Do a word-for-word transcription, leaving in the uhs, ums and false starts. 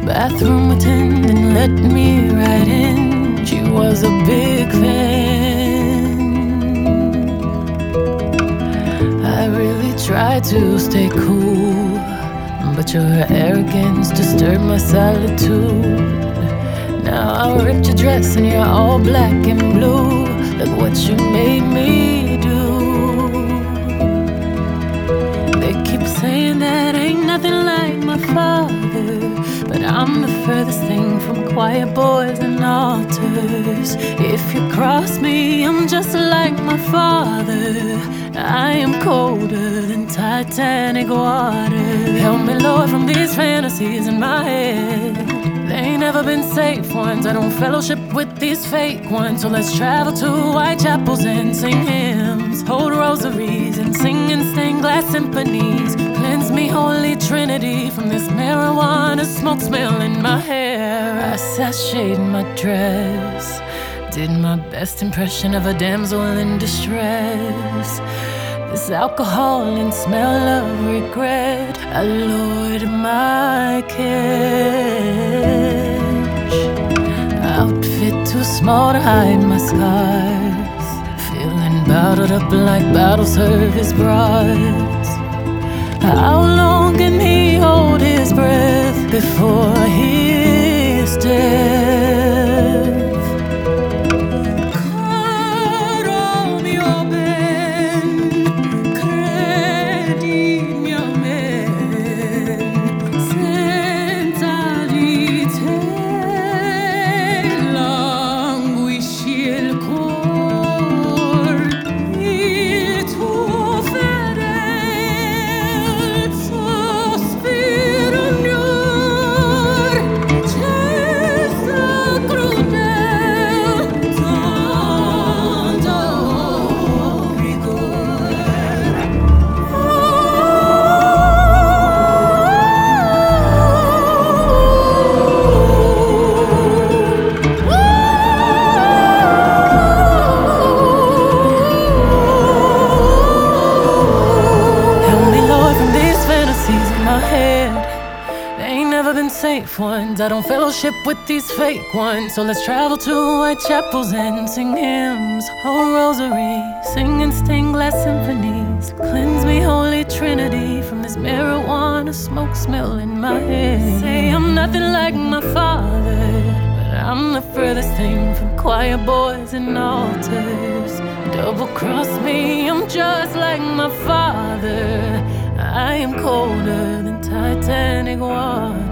bathroom attendant let me right in. She was a big fan. I really tried to stay cool, but your arrogance disturbed my solitude. Now I ripped your dress and you're all black and blue. Look what you made me do. They keep saying that ain't nothing like my father, but I'm the furthest thing from quiet boys and altars. If you cross me, I'm just like my father. I am colder than Titanic water. Help me, Lord, from these fantasies in my head. They ain't never been safe ones. I don't fellowship with these fake ones. So let's travel to Whitechapels and sing hymns, hold rosaries and sing in stained glass symphonies. Cleanse me, Holy Trinity, from this marijuana smoke smell in my hair. I sashayed my dress, did my best impression of a damsel in distress. This alcohol and smell of regret, I lowered my catch. Outfit too small to hide my scars, feeling bottled up like bottle service bras. How long can he hold his breath before his death? Safe ones, I don't fellowship with these fake ones. So let's travel to Whitechapels and sing hymns, hold rosary, sing in stained glass symphonies. Cleanse me, Holy Trinity, from this marijuana smoke smell in my head. Say I'm nothing like my father, but I'm the furthest thing from quiet boys and altars. Double cross me, I'm just like my father. I am colder than Titanic water.